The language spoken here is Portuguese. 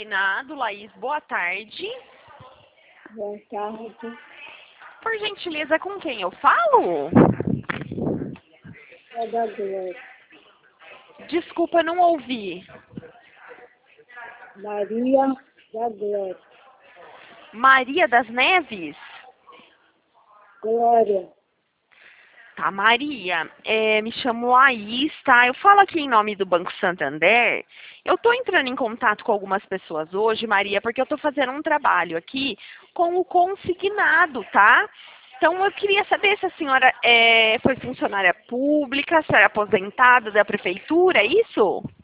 consignado. Laís, boa tarde. Boa tarde. Por gentileza, com quem eu falo? É da Glória. Desculpa, não ouvi. Maria da Glória. Maria das Neves? Glória. Tá, Maria, me chamo Laís, tá? Eu falo aqui em nome do Banco Santander. Eu tô entrando em contato com algumas pessoas hoje, Maria, porque eu tô fazendo um trabalho aqui com o consignado, tá? Então, eu queria saber se a senhora foi funcionária pública, se era aposentada da prefeitura, é isso?